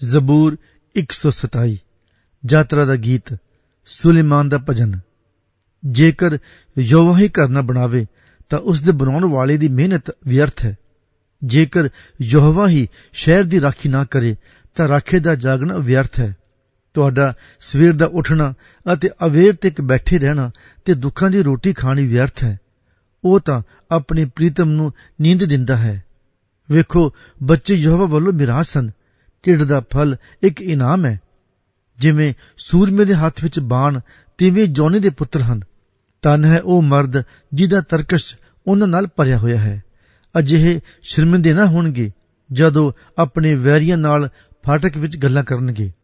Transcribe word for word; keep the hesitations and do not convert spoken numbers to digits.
ਜ਼ਬੂਰ ਇੱਕ ਸੌ ਸਤਾਈ। ਯਾਤਰਾ ਦਾ ਗੀਤ। ਸੁਲੇਮਾਨ ਦਾ ਭਜਨ। ਜੇਕਰ ਯਹੋਵਾ ਹੀ ਘਰ ਨਾ ਬਣਾਵੇ ਤਾਂ ਉਸ ਦੇ ਬਣਾਉਣ ਵਾਲੇ ਦੀ ਮਿਹਨਤ ਵਿਅਰਥ ਹੈ। ਜੇਕਰ ਯਹੋਵਾ ਹੀ ਸ਼ਹਿਰ ਦੀ ਰਾਖੀ ਨਾ ਕਰੇ ਤਾਂ ਰਾਖੇ ਦਾ ਜਾਗਣਾ ਵਿਅਰਥ ਹੈ। ਤੁਹਾਡਾ ਸਵੇਰ ਦਾ ਉੱਠਣਾ ਅਤੇ ਅਵੇਰ ਤੱਕ ਬੈਠੇ ਰਹਿਣਾ ਤੇ ਦੁੱਖਾਂ ਦੀ ਰੋਟੀ ਖਾਣੀ ਵਿਅਰਥ ਹੈ। ਉਹ ਤਾਂ ਆਪਣੇ ਪ੍ਰੀਤਮ ਨੂੰ ਨੀਂਦ ਦਿੰਦਾ ਹੈ। ਵੇਖੋ, ਬੱਚੇ ਯਹੋਵਾ ਵੱਲੋਂ ਮਿਰਾਸ ਹਨ। ਢਿੱਡ ਦਾ ਫਲ ਇੱਕ ਇਨਾਮ ਹੈ। ਜਿਵੇਂ ਸੂਰਮੇ ਦੇ ਹੱਥ ਵਿੱਚ ਬਾਣ, ਤਿਵੇਂ ਜੌਨੇ ਦੇ ਪੁੱਤਰ ਹਨ। ਧਨ ਹੈ ਉਹ ਮਰਦ ਜਿਹਦਾ ਤਰਕਸ਼ ਉਹਨਾਂ ਨਾਲ ਭਰਿਆ ਹੋਇਆ ਹੈ। ਅਜਿਹੇ ਸ਼ਰਮਿੰਦੇ ਨਾ ਹੋਣਗੇ ਜਦੋਂ ਆਪਣੇ ਵੈਰੀਆਂ ਨਾਲ ਫਾਟਕ ਵਿੱਚ ਗੱਲਾਂ ਕਰਨਗੇ।